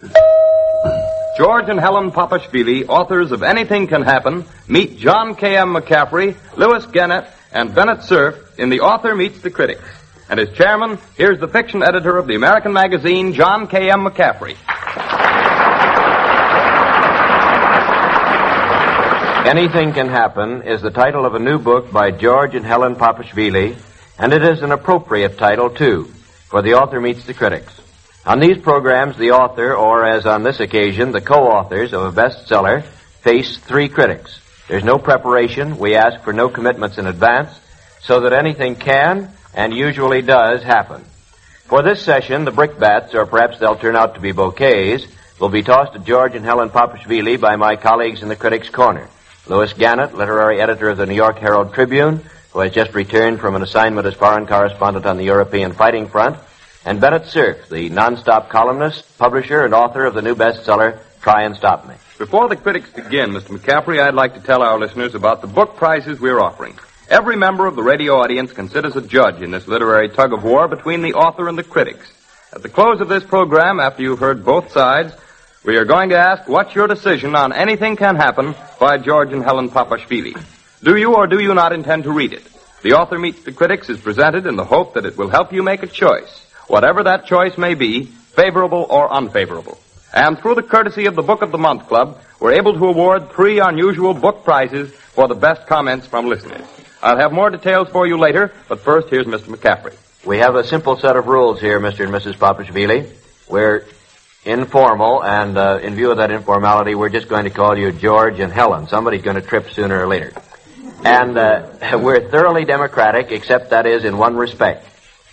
George and Helen Papashvili, authors of Anything Can Happen, meet John K.M. McCaffrey, Louis Gannett, and Bennett Cerf in The Author Meets the Critics. And as chairman, here's the fiction editor of the American magazine, John K.M. McCaffrey. Anything Can Happen is the title of a new book by George and Helen Papashvili, and it is an appropriate title, too, for The Author Meets the Critics. On these programs, the author, or as on this occasion, the co-authors of a bestseller, face three critics. There's no preparation. We ask for no commitments in advance, so that anything can, and usually does, happen. For this session, the brickbats, or perhaps they'll turn out to be bouquets, will be tossed to George and Helen Papashvili by my colleagues in the Critics' Corner. Louis Gannett, literary editor of the New York Herald Tribune, who has just returned from an assignment as foreign correspondent on the European fighting front, and Bennett Cerf, the non-stop columnist, publisher, and author of the new bestseller, Try and Stop Me. Before the critics begin, Mr. McCaffrey, I'd like to tell our listeners about the book prizes we're offering. Every member of the radio audience can sit as a judge in this literary tug-of-war between the author and the critics. At the close of this program, after you've heard both sides, we are going to ask what's your decision on Anything Can Happen by George and Helen Papashvili. Do you or do you not intend to read it? The Author Meets the Critics is presented in the hope that it will help you make a choice, whatever that choice may be, favorable or unfavorable. And through the courtesy of the Book of the Month Club, we're able to award 3 unusual book prizes for the best comments from listeners. I'll have more details for you later, but first, here's Mr. McCaffrey. We have a simple set of rules here, Mr. and Mrs. Papashvili. We're informal, and in view of that informality, we're just going to call you George and Helen. Somebody's going to trip sooner or later. And we're thoroughly democratic, except that is in one respect.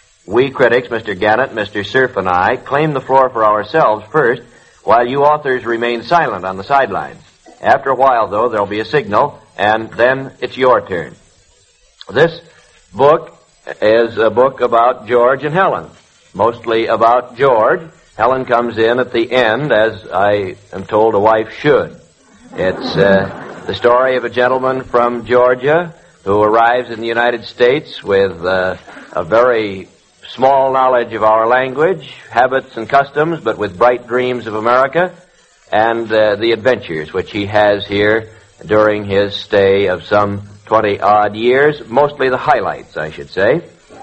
We critics, Mr. Gannett, Mr. Cerf, and I, claim the floor for ourselves first, while you authors remain silent on the sidelines. After a while, though, there'll be a signal, and then it's your turn. This book is a book about George and Helen, mostly about George. Helen comes in at the end, as I am told a wife should. It's the story of a gentleman from Georgia who arrives in the United States with a very small knowledge of our language, habits and customs, but with bright dreams of America, and the adventures which he has here during his stay of some 20-odd years, mostly the highlights, I should say.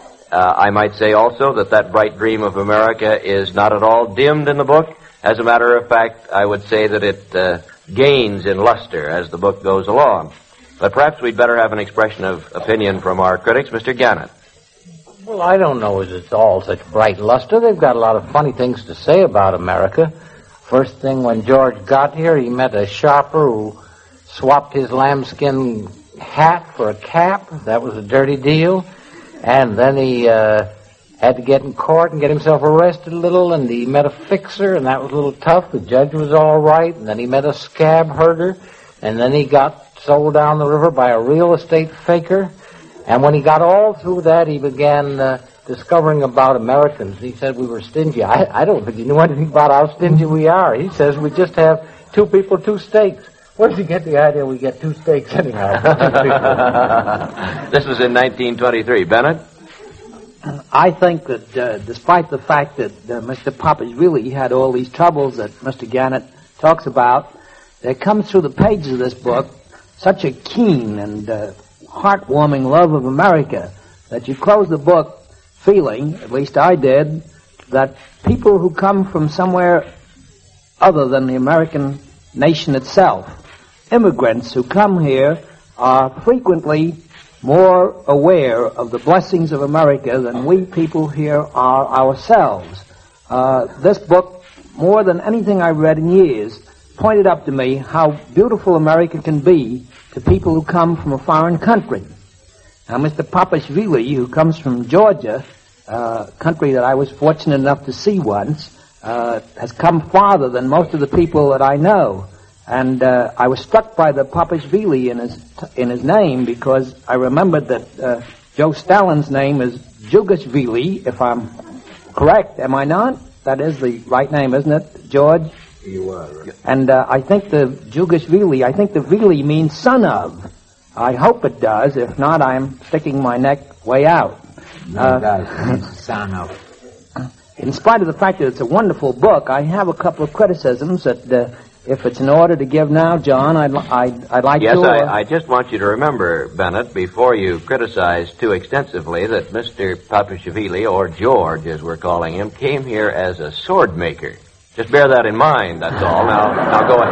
I might say also that bright dream of America is not at all dimmed in the book. As a matter of fact, I would say that it gains in luster as the book goes along. But perhaps we'd better have an expression of opinion from our critics. Mr. Gannett. Well, I don't know as it's all such bright luster. They've got a lot of funny things to say about America. First thing, when George got here, he met a shopper who swapped his lambskin hat for a cap. That was a dirty deal. And then he had to get in court and get himself arrested a little, and he met a fixer, and that was a little tough. The judge was all right, and then he met a scab herder, and then he got sold down the river by a real estate faker. And when he got all through that, he began discovering about Americans. He said we were stingy. I don't think he knew anything about how stingy we are. He says we just have 2 people, 2 steaks. Where does he get the idea we get 2 steaks anyhow? This was in 1923. Bennett? I think that despite the fact that Mr. Papashvili had all these troubles that Mr. Gannett talks about, there comes through the pages of this book such a keen and heartwarming love of America that you close the book feeling, at least I did, that people who come from somewhere other than the American nation itself, immigrants who come here, are frequently more aware of the blessings of America than we people here are ourselves. This book, more than anything I've read in years, pointed up to me how beautiful America can be to people who come from a foreign country. Now, Mr. Papashvili, who comes from Georgia, a country that I was fortunate enough to see once, has come farther than most of the people that I know. And I was struck by the Papashvili in his name because I remembered that Joe Stalin's name is Jugashvili, if I'm correct. Am I not? That is the right name, isn't it, George? You are. Right. And I think the Jugashvili, I think the Vili means son of. I hope it does. If not, I'm sticking my neck way out. No, it does. Son of. in spite of the fact that it's a wonderful book, I have a couple of criticisms that, if it's in order to give now, John, I'd like yes, to... Yes, I just want you to remember, Bennett, before you criticize too extensively, that Mr. Papashvili, or George as we're calling him, came here as a sword maker. Just bear that in mind, that's all. Now go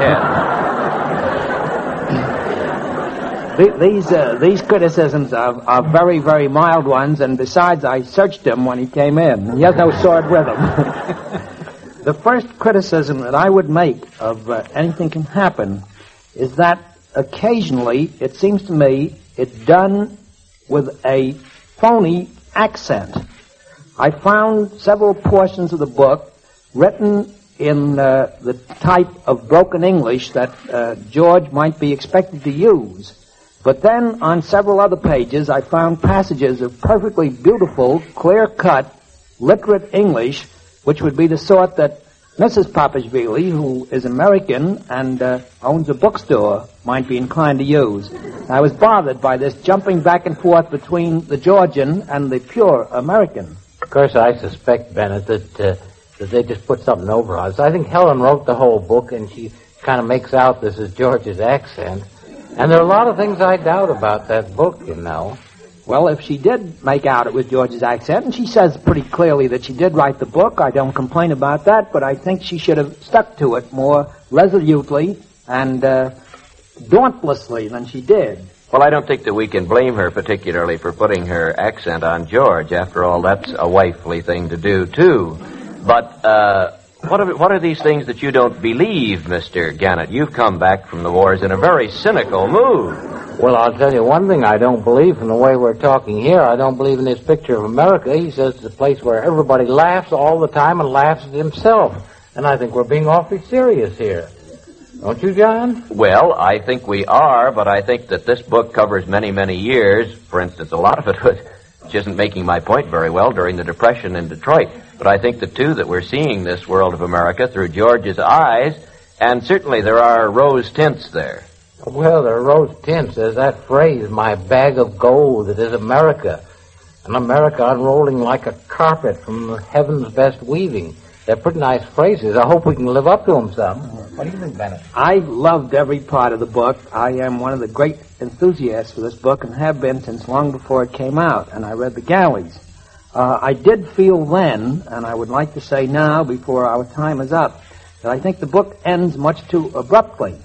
ahead. These criticisms are very, very mild ones, and besides, I searched him when he came in. He has no sword with him. The first criticism that I would make of Anything Can Happen is that occasionally, it seems to me, it's done with a phony accent. I found several portions of the book written in the type of broken English that George might be expected to use. But then, on several other pages, I found passages of perfectly beautiful, clear-cut, literate English, which would be the sort that Mrs. Papashvili, who is American and owns a bookstore, might be inclined to use. I was bothered by this jumping back and forth between the Georgian and the pure American. Of course, I suspect, Bennett, that they just put something over us. I think Helen wrote the whole book, and she kind of makes out this is George's accent. And there are a lot of things I doubt about that book, you know. Well, if she did make out it was George's accent, and she says pretty clearly that she did write the book, I don't complain about that, but I think she should have stuck to it more resolutely and dauntlessly than she did. Well, I don't think that we can blame her particularly for putting her accent on George. After all, that's a wifely thing to do, too. But what are these things that you don't believe, Mr. Gannett? You've come back from the wars in a very cynical mood. Well, I'll tell you one thing I don't believe from the way we're talking here. I don't believe in this picture of America. He says it's a place where everybody laughs all the time and laughs at himself. And I think we're being awfully serious here. Don't you, John? Well, I think we are, but I think that this book covers many, many years. For instance, a lot of it which isn't making my point very well during the Depression in Detroit. But I think, too, that we're seeing this world of America through George's eyes, and certainly there are rose tints there. Well, there are rose tints. There's that phrase, my bag of gold, it is America. And America unrolling like a carpet from heaven's best weaving. They're pretty nice phrases. I hope we can live up to them some. What do you think, Bennett? I loved every part of the book. I am one of the great enthusiasts for this book and have been since long before it came out, and I read The Galleys. I did feel then, and I would like to say now before our time is up, that I think the book ends much too abruptly.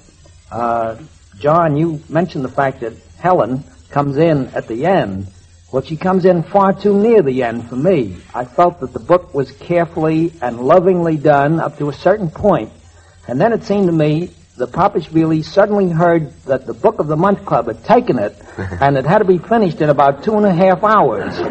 John, you mentioned the fact that Helen comes in at the end. Well, she comes in far too near the end for me. I felt that the book was carefully and lovingly done up to a certain point, and then it seemed to me that Papashvili suddenly heard that the Book of the Month Club had taken it, and it had to be finished in about 2.5 hours.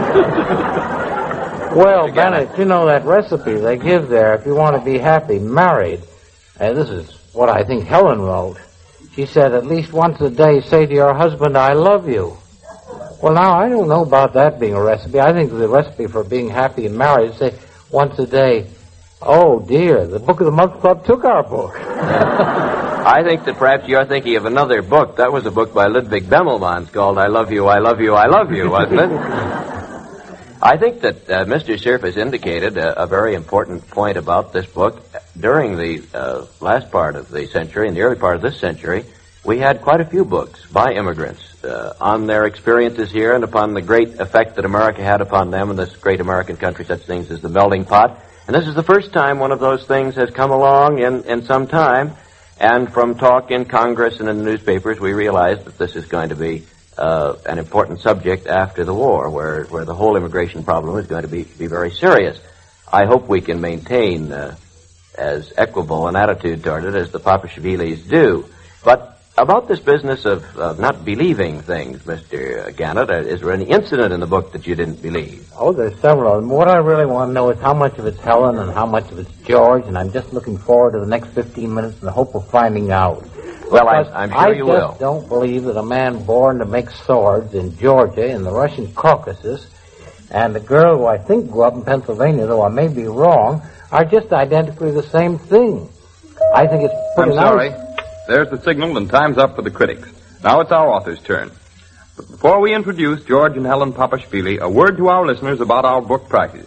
Well, Bennett, you know that recipe they give there if you want to be happy married. This is what I think Helen wrote. She said, at least once a day, say to your husband, I love you. Well, now, I don't know about that being a recipe. I think the recipe for being happy and married is say once a day, oh, dear, the Book of the Month Club took our book. I think that perhaps you're thinking of another book. That was a book by Ludwig Bemelmans called I Love You, I Love You, I Love You, wasn't it? I think that Mr. Cerf has indicated a very important point about this book. During the last part of the century and the early part of this century, we had quite a few books by immigrants on their experiences here and upon the great effect that America had upon them in this great American country, such things as the melting pot. And this is the first time one of those things has come along in some time. And from talk in Congress and in the newspapers, we realized that this is going to be an important subject after the war, where the whole immigration problem is going to be very serious. I hope we can maintain as equable an attitude toward it as the Papashvilis do. But about this business of not believing things, Mr. Gannett, is there any incident in the book that you didn't believe? Oh, there's several of them. What I really want to know is how much of it's Helen and how much of it's George, and I'm just looking forward to the next 15 minutes in the hope of finding out. Well, I'm sure you will. I just don't believe that a man born to make swords in Georgia, in the Russian Caucasus, and the girl who I think grew up in Pennsylvania, though I may be wrong, are just identically the same thing. I think it's pretty I'm sorry. There's the signal, and time's up for the critics. Now it's our author's turn. But before we introduce George and Helen Papashvili, a word to our listeners about our book prices.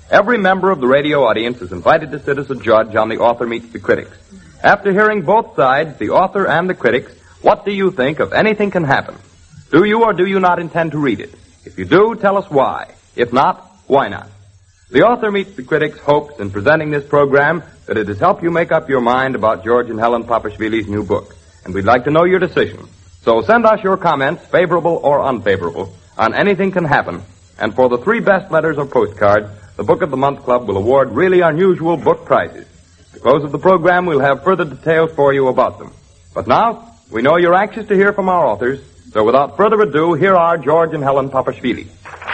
Every member of the radio audience is invited to sit as a judge on The Author Meets the Critics. After hearing both sides, the author and the critics, what do you think of Anything Can Happen? Do you or do you not intend to read it? If you do, tell us why. If not, why not? The Author Meets the Critics hopes in presenting this program that it has helped you make up your mind about George and Helen Papashvili's new book. And we'd like to know your decision. So send us your comments, favorable or unfavorable, on Anything Can Happen. And for the 3 best letters or postcards, the Book of the Month Club will award really unusual book prizes. At the close of the program, we'll have further details for you about them. But now, we know you're anxious to hear from our authors, so without further ado, here are George and Helen Papashvili.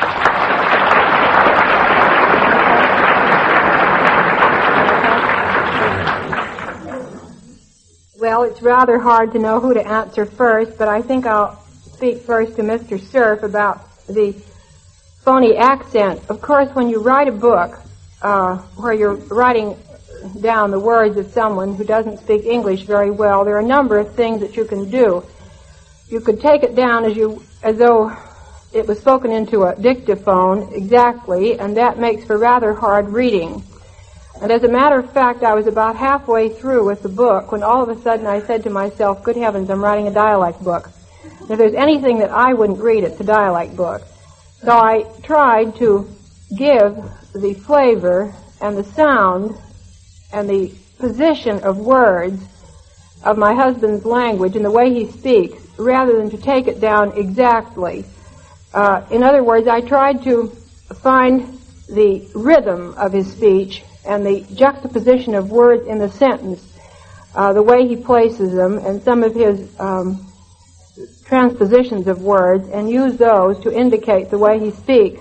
Well, it's rather hard to know who to answer first, but I think I'll speak first to Mr. Cerf about the phony accent. Of course, when you write a book where you're writing down the words of someone who doesn't speak English very well, there are a number of things that you can do. You could take it down as though it was spoken into a dictaphone exactly, and that makes for rather hard reading. And as a matter of fact, I was about halfway through with the book when all of a sudden I said to myself, good heavens, I'm writing a dialect book. And if there's anything that I wouldn't read, it's a dialect book. So I tried to give the flavor and the sound and the position of words of my husband's language and the way he speaks, rather than to take it down exactly. In other words, I tried to find the rhythm of his speech and the juxtaposition of words in the sentence, the way he places them, and some of his transpositions of words, and use those to indicate the way he speaks.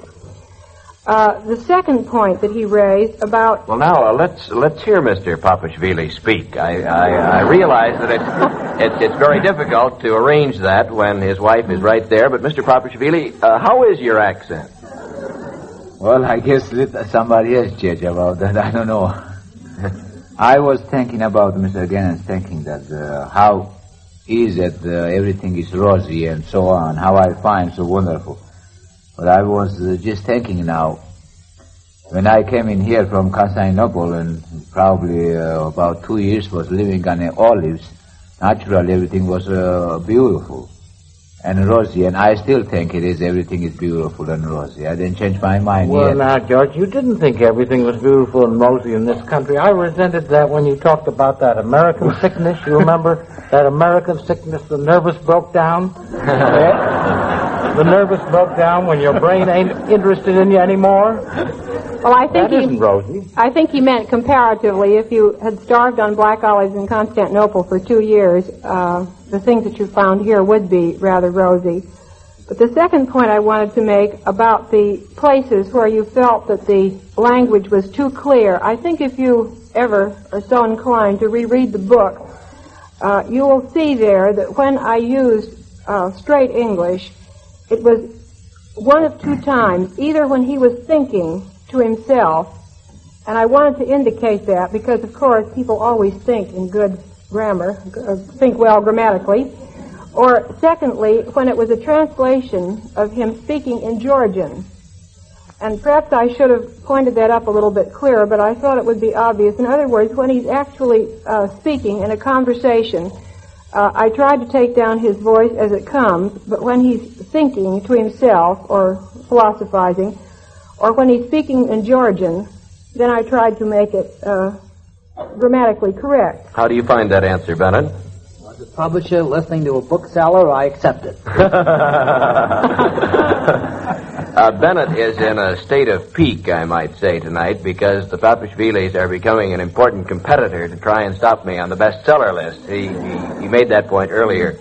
The second point that he raised about... Well, now, let's hear Mr. Papashvili speak. I realize that it's very difficult to arrange that when his wife is right there, but Mr. Papashvili, how is your accent? Well, I guess let somebody else judge about that. I don't know. I was thinking about Mr. Gannon, thinking that how is it everything is rosy and so on, how I find so wonderful. But I was just thinking now, when I came in here from Constantinople and probably about 2 years was living on the olives, naturally everything was beautiful and rosy, and I still think it is. Everything is beautiful and rosy. I didn't change my mind yet. Well, now, George, you didn't think everything was beautiful and rosy in this country. I resented that when you talked about that American sickness. You remember that American sickness, the nervous broke down? The nervous broke down when your brain ain't interested in you anymore? Well, I think that isn't rosy. I think he meant comparatively. If you had starved on black olives in Constantinople for 2 years, the things that you found here would be rather rosy. But the second point I wanted to make about the places where you felt that the language was too clear, I think if you ever are so inclined to reread the book, you will see there that when I used straight English, it was one of 2 times, either when he was thinking to himself, and I wanted to indicate that because, of course, people always think in good grammar, think well grammatically, or secondly, when it was a translation of him speaking in Georgian. And perhaps I should have pointed that up a little bit clearer, but I thought it would be obvious. In other words, when he's actually speaking in a conversation, I tried to take down his voice as it comes, but when he's thinking to himself or philosophizing, or when he's speaking in Georgian, then I tried to make it grammatically correct. How do you find that answer, Bennett? As a publisher listening to a bookseller, I accept it. Bennett is in a state of pique, I might say, tonight, because the Papashvilis are becoming an important competitor to try and stop me on the bestseller list. He made that point earlier.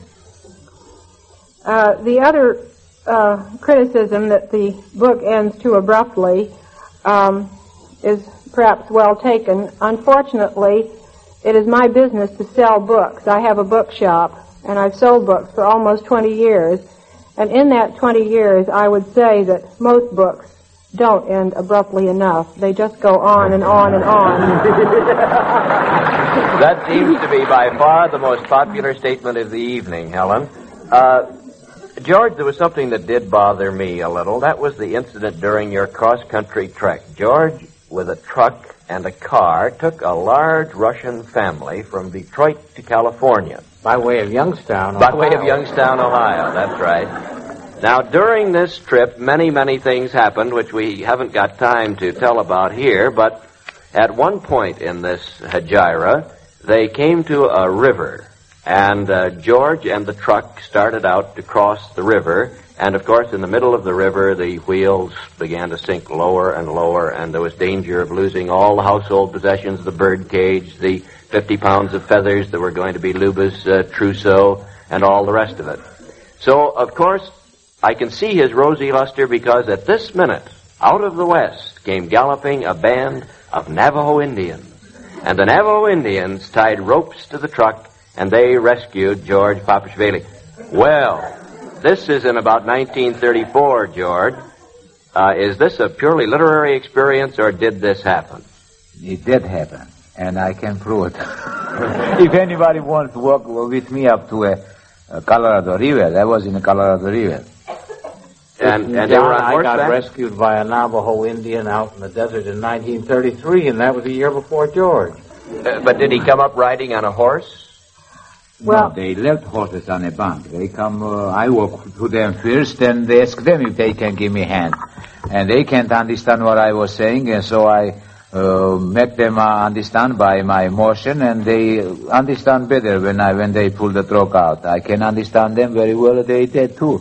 The other criticism that the book ends too abruptly is perhaps well taken. Unfortunately, it is my business to sell books. I have a bookshop, and I've sold books for almost 20 years. And in that 20 years, I would say that most books don't end abruptly enough. They just go on and on and on. That seems to be by far the most popular statement of the evening, Helen. George, there was something that did bother me a little. That was the incident during your cross-country trek. George, with a truck and a car took a large Russian family from Detroit to California. By way of Youngstown, By way of Youngstown, Ohio, that's right. Now, during this trip, many, many things happened, which we haven't got time to tell about here, but at one point in this hegira, they came to a river, and George and the truck started out to cross the river, and of course, in the middle of the river, the wheels began to sink lower and lower, and there was danger of losing all the household possessions, the bird cage, the 50 pounds of feathers that were going to be Luba's trousseau, and all the rest of it. So, of course, I can see his rosy luster because at this minute, out of the west, came galloping a band of Navajo Indians. And the Navajo Indians tied ropes to the truck, and they rescued George Papashvili. Well, this is in about 1934, George. Is this a purely literary experience, or did this happen? It did happen, and I can prove it. If anybody wants to walk with me up to a Colorado River, that was in the Colorado River. And they were on I horseback? got rescued by a Navajo Indian out in the desert in 1933, and that was a year before George. But did he come up riding on a horse? Well, No, they left horses on a bank. They come, I walk to them first, and they ask them if they can give me a hand. And they can't understand what I was saying, and so I make them understand by my motion, and they understand better when they pull the truck out. I can understand them very well. They did too.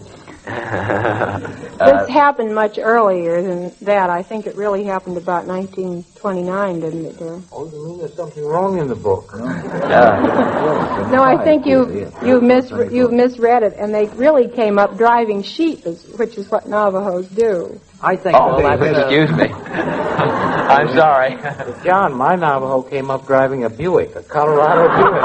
this happened much earlier than that. I think it really happened about 1929, didn't it, dear? Oh, you mean there's something wrong in the book? No, I think you misread it, and they really came up driving sheep, which is what Navajos do. I think. Excuse me. I'm sorry. John, my Navajo came up driving a Buick, a Colorado Buick.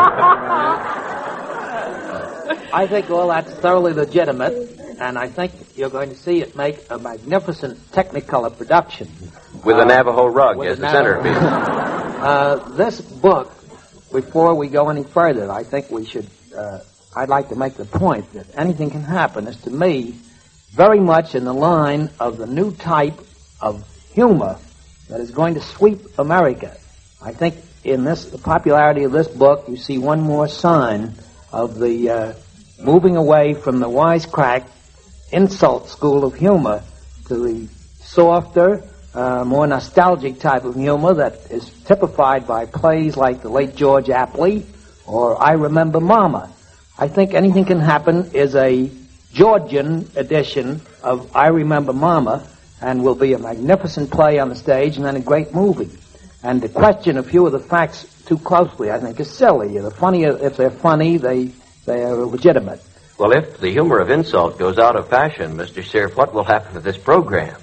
I think all that's thoroughly legitimate, and I think you're going to see it make a magnificent Technicolor production. With a Navajo rug with as a the Navajo- centerpiece. This book, before we go any further, I think we should, I'd like to make the point that anything can happen is, to me, very much in the line of the new type of humor that is going to sweep America. I think in the popularity of this book, you see one more sign of the moving away from the wisecrack insult school of humor to the softer, more nostalgic type of humor that is typified by plays like The Late George Apley or I Remember Mama. I think Anything Can Happen is a Georgian edition of I Remember Mama, and will be a magnificent play on the stage and then a great movie. And to question a few of the facts too closely, I think, is silly. If they're funny, they are legitimate. Well, if the humor of insult goes out of fashion, Mr. Cerf, what will happen to this program?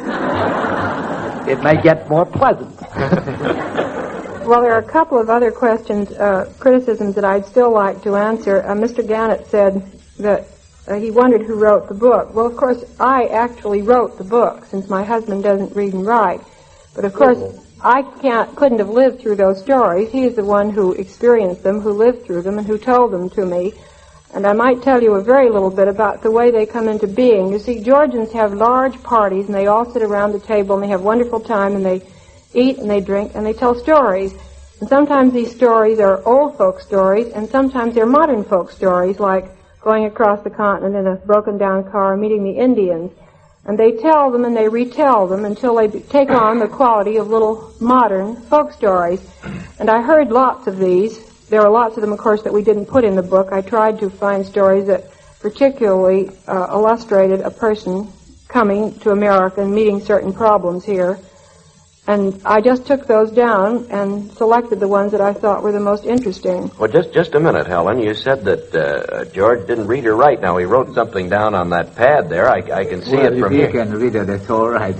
It may get more pleasant. Well, there are a couple of other questions, criticisms that I'd still like to answer. Mr. Gannett said that he wondered who wrote the book. Well, of course, I actually wrote the book, since my husband doesn't read and write. But, of course, I couldn't have lived through those stories. He is the one who experienced them, who lived through them, and who told them to me. And I might tell you a very little bit about the way they come into being. You see, Georgians have large parties, and they all sit around the table, and they have wonderful time, and they eat, and they drink, and they tell stories. And sometimes these stories are old folk stories, and sometimes they're modern folk stories, like going across the continent in a broken-down car, meeting the Indians. And they tell them and they retell them until they take on the quality of little modern folk stories. And I heard lots of these. There are lots of them, of course, that we didn't put in the book. I tried to find stories that particularly illustrated a person coming to America and meeting certain problems here. And I just took those down and selected the ones that I thought were the most interesting. Well, just a minute, Helen. You said that George didn't read or write. Now, he wrote something down on that pad there. I can see it from here. If you can read it, that's all right.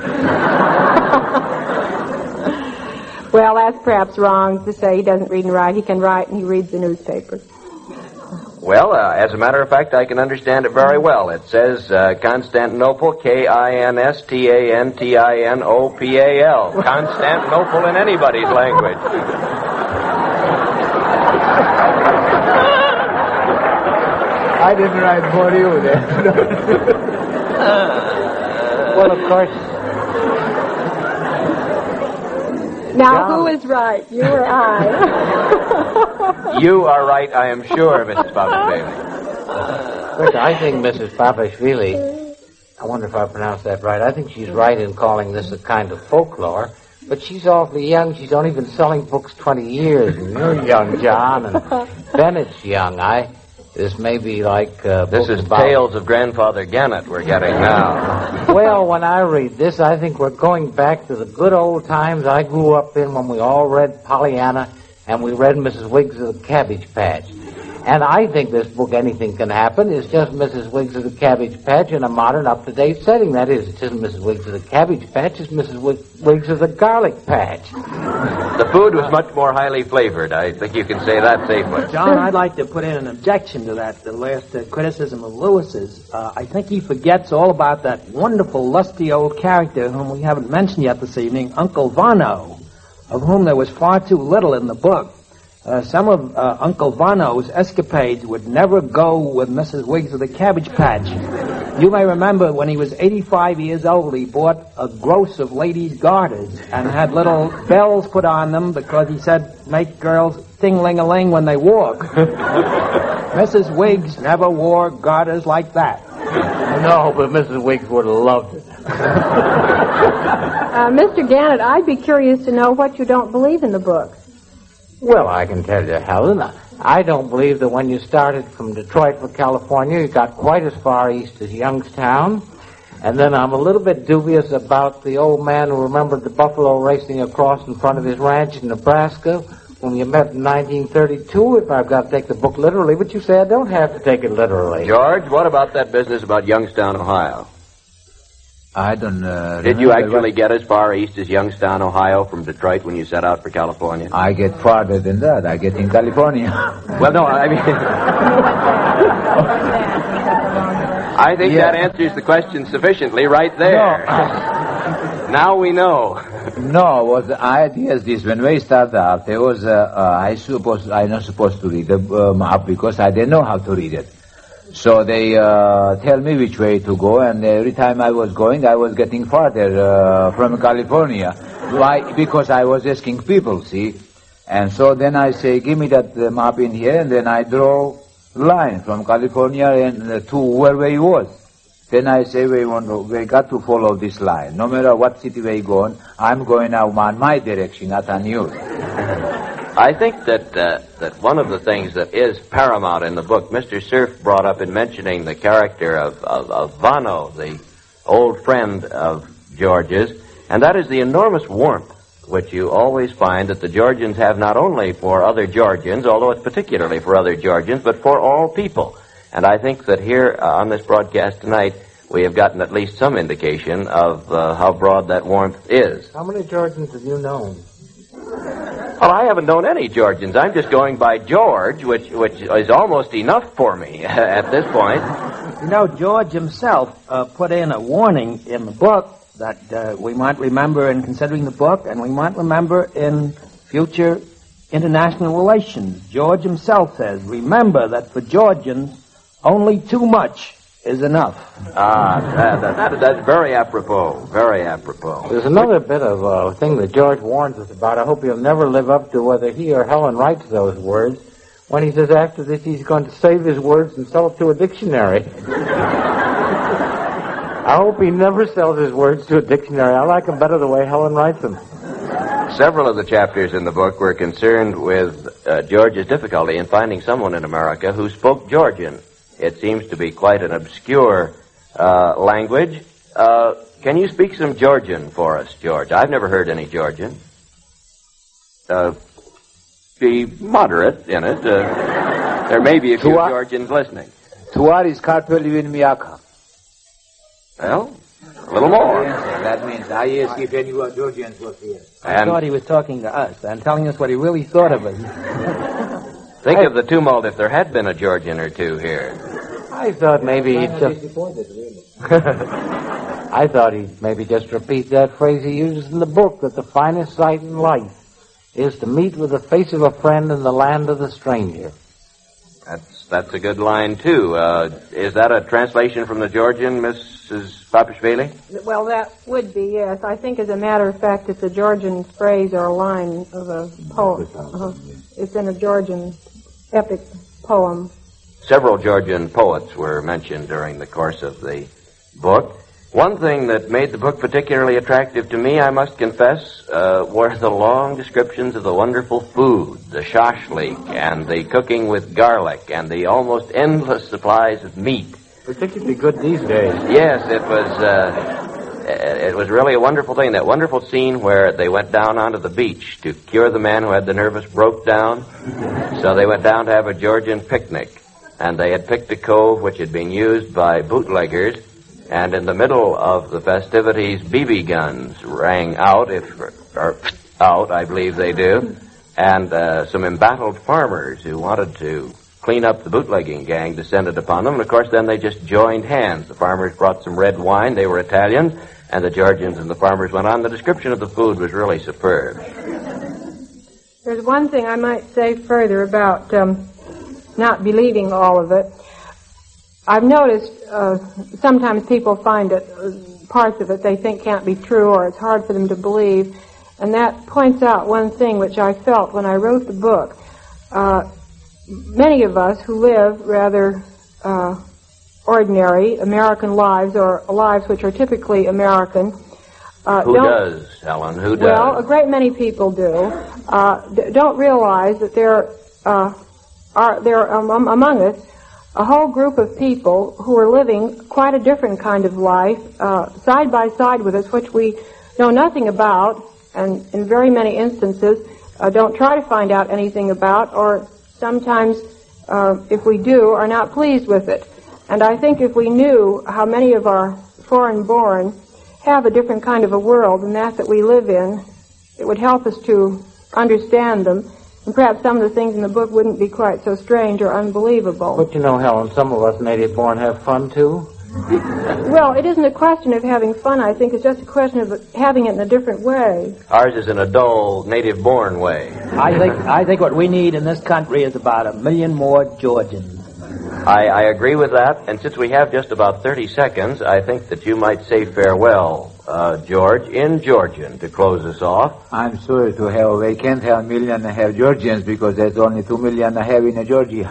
Well, that's perhaps wrong to say he doesn't read and write. He can write and he reads the newspaper. Well, as a matter of fact, I can understand it very well. It says Constantinople, K-I-N-S-T-A-N-T-I-N-O-P-A-L. Constantinople in anybody's language. I didn't write for you then. Well, of course, Now, who is right, you or I? You are right, I am sure, Mrs. Papashvili. But I think Mrs. Papashvili, I wonder if I pronounced that right. I think she's right in calling this a kind of folklore. But she's awfully young. She's only been selling books 20 years. And you're young, John, and Bennett's young. This may be like this is Tales of Grandfather Gannett we're getting now. Well, when I read this, I think we're going back to the good old times I grew up in when we all read Pollyanna and we read Mrs. Wiggs of the Cabbage Patch. And I think this book, Anything Can Happen, is just Mrs. Wiggs of the Cabbage Patch in a modern, up-to-date setting. That is, it isn't Mrs. Wiggs of the Cabbage Patch, it's Mrs. Wiggs of the Garlic Patch. The food was much more highly flavored. I think you can say that safely. John, I'd like to put in an objection to that, the last criticism of Lewis's. I think he forgets all about that wonderful, lusty old character whom we haven't mentioned yet this evening, Uncle Vano, of whom there was far too little in the book. Some of Uncle Vano's escapades would never go with Mrs. Wiggs of the Cabbage Patch. You may remember when he was 85 years old, he bought a gross of ladies' garters and had little bells put on them because he said make girls ting-ling-a-ling when they walk. Mrs. Wiggs never wore garters like that. No, but Mrs. Wiggs would have loved it. Mr. Gannett, I'd be curious to know what you don't believe in the book. Well, I can tell you, Helen, I don't believe that when you started from Detroit for California, you got quite as far east as Youngstown. And then I'm a little bit dubious about the old man who remembered the buffalo racing across in front of his ranch in Nebraska when you met in 1932, if I've got to take the book literally. But you say I don't have to take it literally. George, what about that business about Youngstown, Ohio? I don't Did you actually get as far east as Youngstown, Ohio from Detroit when you set out for California? I get farther than that. I get in California. Well, no, I mean... I think that answers the question sufficiently right there. No. Now we know. No, what the idea is this. When we started out, there was I'm not supposed to read the map because I didn't know how to read it. So they tell me which way to go, and every time I was going, I was getting farther from California. Why? Because I was asking people, see? And so then I say, give me that map in here, and then I draw line from California and to where we was. Then I say, we got to follow this line. No matter what city we go on, I'm going now on my direction, not on yours. I think that one of the things that is paramount in the book, Mr. Cerf brought up in mentioning the character of Vano, the old friend of George's, and that is the enormous warmth which you always find that the Georgians have not only for other Georgians, although it's particularly for other Georgians, but for all people. And I think that here on this broadcast tonight, we have gotten at least some indication of how broad that warmth is. How many Georgians have you known? Well, I haven't known any Georgians. I'm just going by George, which is almost enough for me at this point. You know, George himself put in a warning in the book that we might remember in considering the book, and we might remember in future international relations. George himself says, remember that for Georgians, only too much is enough. That's very apropos. Very apropos. There's another bit of thing that George warns us about. I hope he'll never live up to whether he or Helen writes those words. When he says after this he's going to save his words and sell it to a dictionary. I hope he never sells his words to a dictionary. I like them better the way Helen writes them. Several of the chapters in the book were concerned with George's difficulty in finding someone in America who spoke Georgian. It seems to be quite an obscure language. Can you speak some Georgian for us, George? I've never heard any Georgian. Be moderate in it. There may be a few Georgians listening. Tuaris karpeli miaka. Well, a little more. That means I ask if any Georgians was here. I thought he was talking to us and telling us what he really thought of us. Think of the tumult if there had been a Georgian or two here. I thought maybe he'd just... I thought he'd maybe just repeat that phrase he uses in the book, that the finest sight in life is to meet with the face of a friend in the land of the stranger. That's a good line, too. Is that a translation from the Georgian, Mrs. Papashvili? Well, that would be, yes. I think, as a matter of fact, it's a Georgian phrase or a line of a poem. It's in a Georgian epic poem. Several Georgian poets were mentioned during the course of the book. One thing that made the book particularly attractive to me, I must confess, were the long descriptions of the wonderful food, the shashlik, and the cooking with garlic, and the almost endless supplies of meat. Particularly good these days. Yes, it was really a wonderful thing. That wonderful scene where they went down onto the beach to cure the man who had the nervous broke down. So they went down to have a Georgian picnic, and they had picked a cove which had been used by bootleggers. And in the middle of the festivities, BB guns rang out, I believe they do, and some embattled farmers who wanted to clean up the bootlegging gang descended upon them. And, of course, then they just joined hands. The farmers brought some red wine. They were Italians, and the Georgians and the farmers went on. The description of the food was really superb. There's one thing I might say further about not believing all of it. I've noticed sometimes people find that parts of it they think can't be true, or it's hard for them to believe, and that points out one thing which I felt when I wrote the book. Many of us who live rather ordinary American lives, or lives which are typically American. Who does, Helen? Who does? Well, a great many people do. Don't realize that there are among us a whole group of people who are living quite a different kind of life, side by side with us, which we know nothing about, and in very many instances don't try to find out anything about, or sometimes, if we do, are not pleased with it. And I think if we knew how many of our foreign-born have a different kind of a world than that we live in, it would help us to understand them. And perhaps some of the things in the book wouldn't be quite so strange or unbelievable. But you know, Helen, some of us native-born have fun, too. Well, it isn't a question of having fun, I think. It's just a question of having it in a different way. Ours is in a dull, native-born way. I think what we need in this country is about 1 million more Georgians. I agree with that, and since we have just about 30 seconds, I think that you might say farewell, George, in Georgian, to close us off. I'm sorry to have, they can't have 1.5 million Georgians because there's only 2 million in Georgia.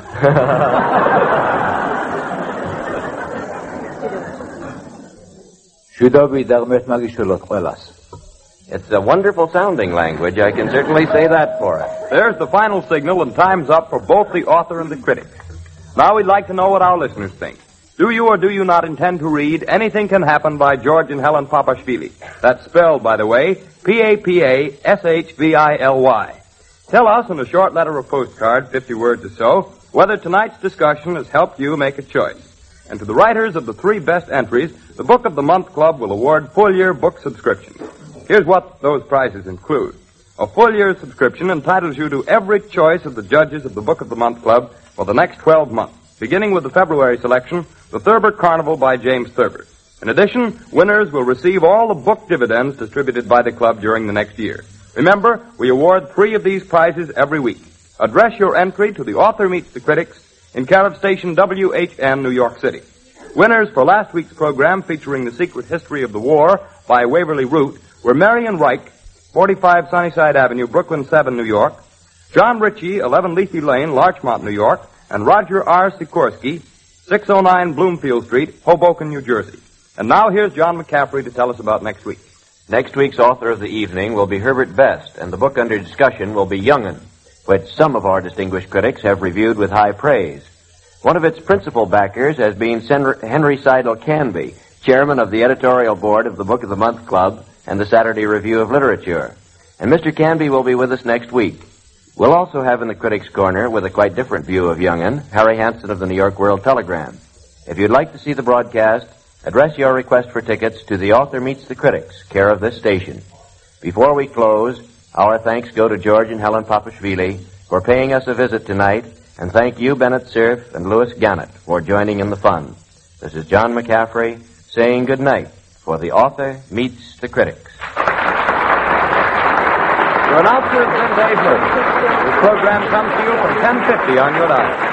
It's a wonderful sounding language, I can certainly say that for it. There's the final signal, and time's up for both the author and the critic. Now we'd like to know what our listeners think. Do you or do you not intend to read Anything Can Happen by George and Helen Papashvili? That's spelled, by the way, Papashvili. Tell us in a short letter or postcard, 50 words or so, whether tonight's discussion has helped you make a choice. And to the writers of the 3 best entries, the Book of the Month Club will award full-year book subscriptions. Here's what those prizes include. A full-year subscription entitles you to every choice of the judges of the Book of the Month Club for the next 12 months, beginning with the February selection, The Thurber Carnival by James Thurber. In addition, winners will receive all the book dividends distributed by the club during the next year. Remember, we award 3 of these prizes every week. Address your entry to The Author Meets the Critics in care of station WHN, New York City. Winners for last week's program featuring The Secret History of the War by Waverly Root were Marion Reich, 45 Sunnyside Avenue, Brooklyn 7, New York, John Ritchie, 11 Leafy Lane, Larchmont, New York, and Roger R. Sikorsky, 609 Bloomfield Street, Hoboken, New Jersey. And now here's John McCaffrey to tell us about next week. Next week's author of the evening will be Herbert Best, and the book under discussion will be Young'un, which some of our distinguished critics have reviewed with high praise. One of its principal backers has been Henry Seidel Canby, chairman of the editorial board of the Book of the Month Club and the Saturday Review of Literature. And Mr. Canby will be with us next week. We'll also have in the Critics' Corner, with a quite different view of Young'un, Harry Hansen of the New York World Telegram. If you'd like to see the broadcast, address your request for tickets to The Author Meets the Critics, care of this station. Before we close, our thanks go to George and Helen Papashvili for paying us a visit tonight, and thank you, Bennett Cerf and Louis Gannett, for joining in the fun. This is John McCaffrey saying good night for The Author Meets the Critics. Your announcer is Lynn Dave Lewis. This program comes to you from 1050 on your dial.